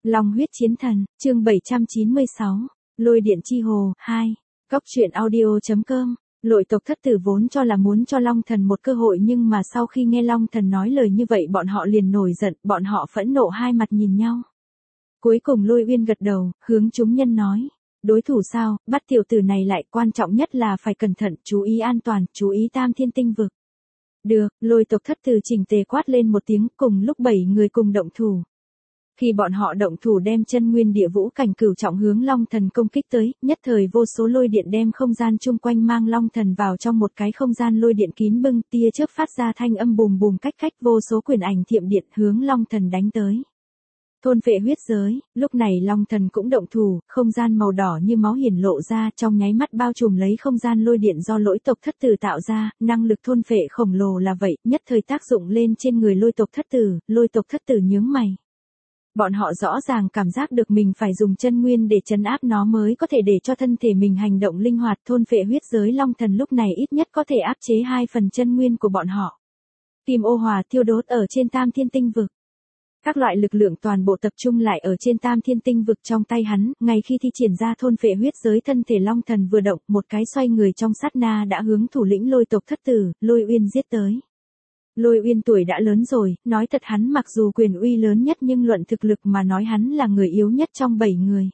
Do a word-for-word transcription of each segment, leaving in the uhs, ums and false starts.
Long huyết chiến thần, chương bảy trăm chín mươi sáu, lôi điện chi hồ, hai, góc truyện audio.com. Lôi tộc thất tử vốn cho là muốn cho Long thần một cơ hội, nhưng mà sau khi nghe Long thần nói lời như vậy bọn họ liền nổi giận, bọn họ phẫn nộ hai mặt nhìn nhau. Cuối cùng Lôi Uyên gật đầu, hướng chúng nhân nói, đối thủ sao, bắt tiểu tử này lại, quan trọng nhất là phải cẩn thận, chú ý an toàn, chú ý Tam Thiên Tinh Vực. Được, Lôi tộc thất tử chỉnh tề quát lên một tiếng, cùng lúc bảy người cùng động thủ. Khi bọn họ động thủ đem chân nguyên địa vũ cảnh cửu trọng hướng Long thần công kích tới, nhất thời vô số lôi điện đem không gian chung quanh mang Long thần vào trong một cái không gian lôi điện kín bưng, tia chớp phát ra thanh âm bùm bùm cách cách, vô số quyền ảnh thiểm điện hướng Long thần đánh tới. Thôn phệ huyết giới, lúc này Long thần cũng động thủ, không gian màu đỏ như máu hiển lộ ra, trong nháy mắt bao trùm lấy không gian lôi điện do lỗi tộc thất tử tạo ra, năng lực thôn phệ khổng lồ là vậy, nhất thời tác dụng lên trên người lôi tộc thất tử, lôi tộc thất tử nhướng mày. Bọn họ rõ ràng cảm giác được mình phải dùng chân nguyên để trấn áp nó mới có thể để cho thân thể mình hành động linh hoạt, thôn phệ huyết giới Long thần lúc này ít nhất có thể áp chế hai phần chân nguyên của bọn họ. Kim ô hòa thiêu đốt ở trên Tam Thiên Tinh Vực. Các loại lực lượng toàn bộ tập trung lại ở trên Tam Thiên Tinh Vực trong tay hắn, ngay khi thi triển ra thôn phệ huyết giới thân thể Long thần vừa động, một cái xoay người trong sát na đã hướng thủ lĩnh lôi tộc thất tử, Lôi Uyên giết tới. Lôi Uyên tuổi đã lớn rồi, nói thật hắn mặc dù quyền uy lớn nhất nhưng luận thực lực mà nói hắn là người yếu nhất trong bảy người.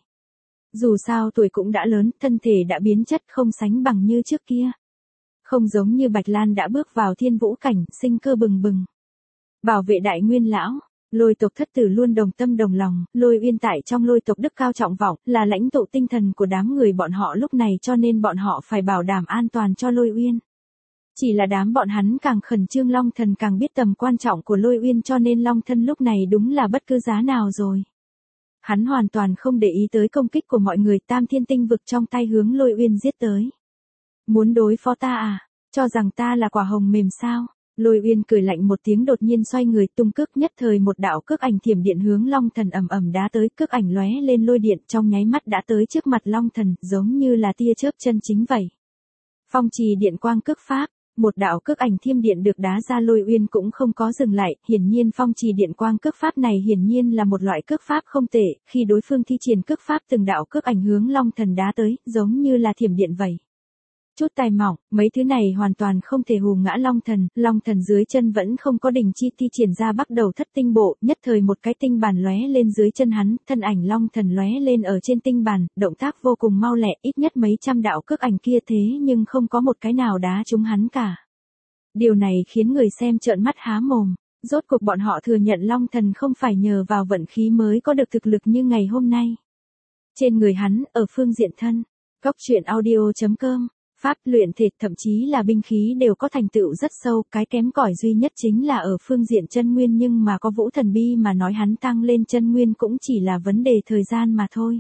Dù sao tuổi cũng đã lớn, thân thể đã biến chất không sánh bằng như trước kia. Không giống như Bạch Lan đã bước vào thiên vũ cảnh, sinh cơ bừng bừng. Bảo vệ đại nguyên lão, lôi tộc thất tử luôn đồng tâm đồng lòng, Lôi Uyên tại trong lôi tộc đức cao trọng vọng, là lãnh tụ tinh thần của đám người bọn họ lúc này cho nên bọn họ phải bảo đảm an toàn cho Lôi Uyên. Chỉ là đám bọn hắn càng khẩn trương, Long thần càng biết tầm quan trọng của Lôi Uyên cho nên Long thân lúc này đúng là bất cứ giá nào rồi. Hắn hoàn toàn không để ý tới công kích của mọi người, Tam Thiên Tinh Vực trong tay hướng Lôi Uyên giết tới. Muốn đối phó ta à, cho rằng ta là quả hồng mềm sao? Lôi Uyên cười lạnh một tiếng, đột nhiên xoay người tung cước, nhất thời một đạo cước ảnh thiểm điện hướng Long thần ầm ầm đá tới, cước ảnh lóe lên lôi điện trong nháy mắt đã tới trước mặt Long thần, giống như là tia chớp chân chính vậy. Phong trì điện quang cước pháp. Một đạo cước ảnh thiêm điện được đá ra, Lôi Uyên cũng không có dừng lại, hiển nhiên phong trì điện quang cước pháp này hiển nhiên là một loại cước pháp không tệ, khi đối phương thi triển cước pháp từng đạo cước ảnh hướng Long thần đá tới, giống như là thiểm điện vậy. Chút tài mỏng, mấy thứ này hoàn toàn không thể hù ngã Long thần, Long thần dưới chân vẫn không có đình chi thi triển ra bắt đầu thất tinh bộ, nhất thời một cái tinh bàn lóe lên dưới chân hắn, thân ảnh Long thần lóe lên ở trên tinh bàn, động tác vô cùng mau lẹ, ít nhất mấy trăm đạo cước ảnh kia thế nhưng không có một cái nào đá trúng hắn cả. Điều này khiến người xem trợn mắt há mồm, rốt cuộc bọn họ thừa nhận Long thần không phải nhờ vào vận khí mới có được thực lực như ngày hôm nay. Trên người hắn, ở phương diện thân, góc truyện audio.com. Pháp luyện thể thậm chí là binh khí đều có thành tựu rất sâu, cái kém cỏi duy nhất chính là ở phương diện chân nguyên, nhưng mà có Vũ Thần Bi mà nói hắn tăng lên chân nguyên cũng chỉ là vấn đề thời gian mà thôi.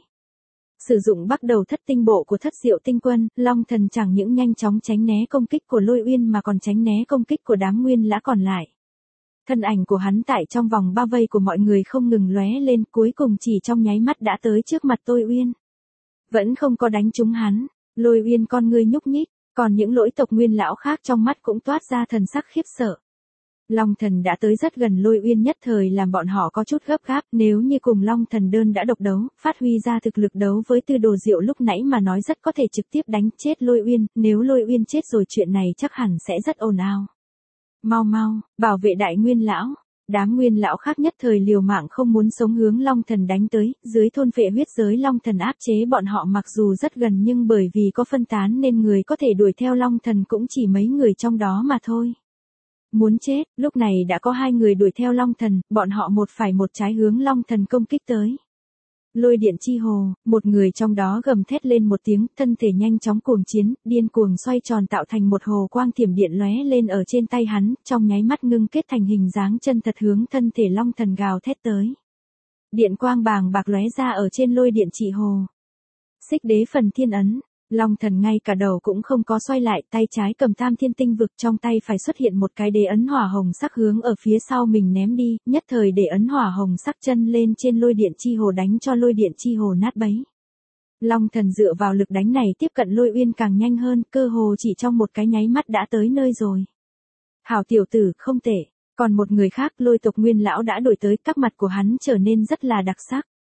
Sử dụng bắt đầu thất tinh bộ của Thất Diệu Tinh Quân, Long thần chẳng những nhanh chóng tránh né công kích của Lôi Uyên mà còn tránh né công kích của đám nguyên lã còn lại. Thân ảnh của hắn tại trong vòng bao vây của mọi người không ngừng lóe lên, cuối cùng chỉ trong nháy mắt đã tới trước mặt Lôi Uyên. Vẫn không có đánh trúng hắn. Lôi Uyên con ngươi nhúc nhích, còn những lỗi tộc nguyên lão khác trong mắt cũng toát ra thần sắc khiếp sợ. Long thần đã tới rất gần Lôi Uyên, nhất thời làm bọn họ có chút gấp gáp, nếu như cùng Long thần đơn đã độc đấu, phát huy ra thực lực đấu với Tư Đồ Diệu lúc nãy mà nói rất có thể trực tiếp đánh chết Lôi Uyên, nếu Lôi Uyên chết rồi chuyện này chắc hẳn sẽ rất ồn ào. Mau mau, bảo vệ đại nguyên lão. Đám nguyên lão khác nhất thời liều mạng không muốn sống hướng Long thần đánh tới, dưới thôn phệ huyết giới Long thần áp chế bọn họ mặc dù rất gần nhưng bởi vì có phân tán nên người có thể đuổi theo Long thần cũng chỉ mấy người trong đó mà thôi. Muốn chết, lúc này đã có hai người đuổi theo Long thần, bọn họ một phải một trái hướng Long thần công kích tới. Lôi điện chi hồ, một người trong đó gầm thét lên một tiếng, thân thể nhanh chóng cuồng chiến, điên cuồng xoay tròn tạo thành một hồ quang thiểm điện lóe lên ở trên tay hắn, trong nháy mắt ngưng kết thành hình dáng chân thật hướng thân thể Long thần gào thét tới. Điện quang bàng bạc lóe ra ở trên lôi điện chỉ hồ. Xích đế phần thiên ấn, Long thần ngay cả đầu cũng không có xoay lại, tay trái cầm Tam Thiên Tinh Vực, trong tay phải xuất hiện một cái đế ấn hỏa hồng sắc hướng ở phía sau mình ném đi, nhất thời đế ấn hỏa hồng sắc chân lên trên lôi điện chi hồ đánh cho lôi điện chi hồ nát bấy. Long thần dựa vào lực đánh này tiếp cận Lôi Uyên càng nhanh hơn, cơ hồ chỉ trong một cái nháy mắt đã tới nơi rồi. Hảo tiểu tử, không tệ. Còn một người khác, lôi tộc nguyên lão đã đổi tới, các mặt của hắn trở nên rất là đặc sắc.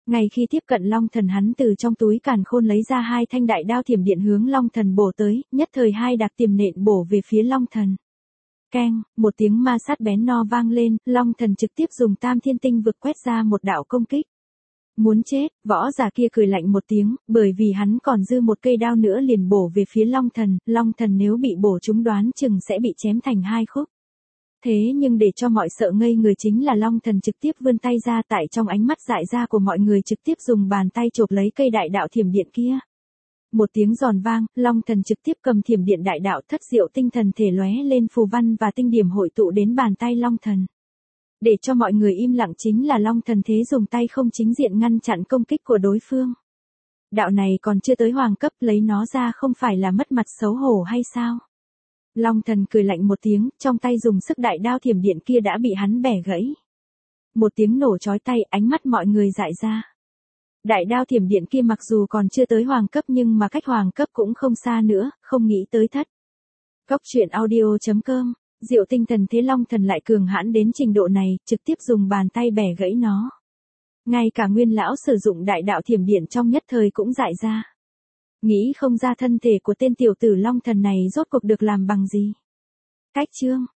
Ngay khi tiếp cận Long Thần, hắn từ trong túi càn khôn lấy ra hai thanh đại đao thiểm điện hướng Long Thần bổ tới, nhất thời hai đạc tiềm nện bổ về phía Long Thần. Keng, một tiếng ma sát bén no vang lên, Long Thần trực tiếp dùng Tam Thiên Tinh vực quét ra một đạo công kích. Muốn chết, võ giả kia cười lạnh một tiếng, bởi vì hắn còn dư một cây đao nữa liền bổ về phía Long Thần, Long Thần nếu bị bổ trúng đoán chừng sẽ bị chém thành hai khúc. Thế nhưng để cho mọi sợ ngây người chính là Long Thần trực tiếp vươn tay ra, tại trong ánh mắt dại ra của mọi người trực tiếp dùng bàn tay chộp lấy cây đại đạo thiểm điện kia. Một tiếng giòn vang, Long Thần trực tiếp cầm thiểm điện đại đạo, thất diệu tinh thần thể lóe lên phù văn và tinh điểm hội tụ đến bàn tay Long Thần. Để cho mọi người im lặng chính là Long Thần thế dùng tay không chính diện ngăn chặn công kích của đối phương. Đạo này còn chưa tới hoàng cấp, lấy nó ra không phải là mất mặt xấu hổ hay sao? Long Thần cười lạnh một tiếng, trong tay dùng sức đại đao thiểm điện kia đã bị hắn bẻ gãy. Một tiếng nổ chói tai, ánh mắt mọi người dại ra. Đại đao thiểm điện kia mặc dù còn chưa tới hoàng cấp nhưng mà cách hoàng cấp cũng không xa nữa, không nghĩ tới thất. Góc truyện audio chấm com, diệu tinh thần thế Long Thần lại cường hãn đến trình độ này, trực tiếp dùng bàn tay bẻ gãy nó. Ngay cả Nguyên lão sử dụng đại đạo thiểm điện trong nhất thời cũng dại ra. Nghĩ không ra thân thể của tên tiểu tử Long Thần này rốt cuộc được làm bằng gì. Cách chương